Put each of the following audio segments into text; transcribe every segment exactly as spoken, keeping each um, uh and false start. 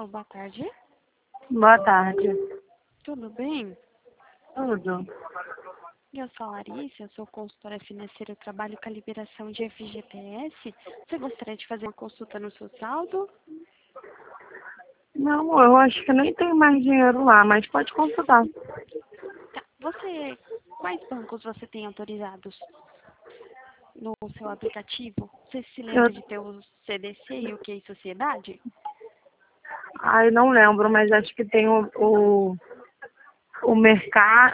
boa tarde. Boa tarde. Tudo bem? Tudo. Eu sou a Larissa, eu sou consultora financeira, eu trabalho com a liberação de F G T S. Você gostaria de fazer uma consulta no seu saldo? Não, eu acho que nem tem mais dinheiro lá, mas pode consultar. Tá. Você, quais bancos você tem autorizados no seu aplicativo? Você se Eu, lembra de ter o C D C e o Q I Sociedade? ai, não lembro, mas acho que tem o, o, o Mercado.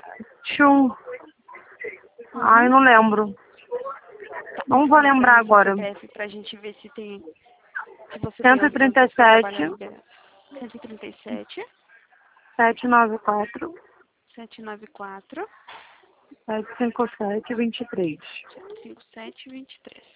Ai, Uhum. não lembro. Tá. Não vou Fala pra lembrar mim seu agora. C P F pra gente ver se tem, se você tem cento e trinta e autorização para trabalhar sete, liberado. cento e trinta e sete, setecentos e noventa e quatro, setecentos e noventa e quatro, setecentos e cinquenta e sete, vinte e três. setecentos e cinquenta e sete, vinte e três.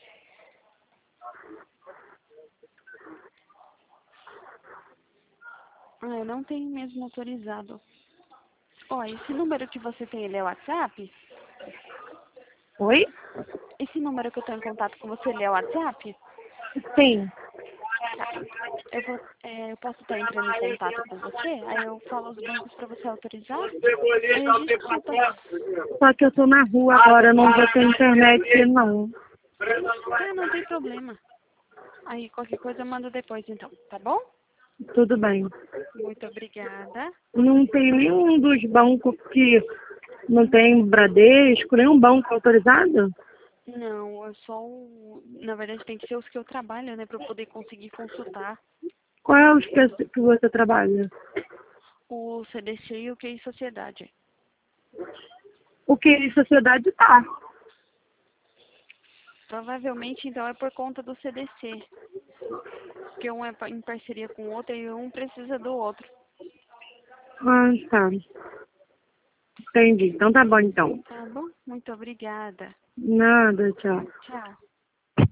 Ah, eu não tenho mesmo autorizado. Ó, esse número que você tem, ele é o WhatsApp? Oi? Esse número que eu tô em contato com você, ele é o WhatsApp? Sim. Tá. Eu, vou, é, eu posso estar entrando em contato com você, aí eu falo os bancos para você autorizar, aí a gente consulta. Só que eu tô na rua agora, não vou ter internet, não. Ah, não tem problema. Aí qualquer coisa eu mando depois então, tá bom? Tudo bem. Muito obrigada. Não tem nenhum dos bancos que não tem Bradesco, nenhum banco autorizado? Não, eu só, o- na verdade tem que ser os que eu trabalho, né, para eu poder conseguir consultar Qual é os que, que você trabalha? o C D C e o Q I Sociedade. O que em sociedade tá. Provavelmente então é por conta do C D C, porque um é pa- em parceria com o outro e um precisa do outro. Ah, tá. Entendi. Então tá bom, então. Tá bom? Muito obrigada. Nada, tchau. Tchau.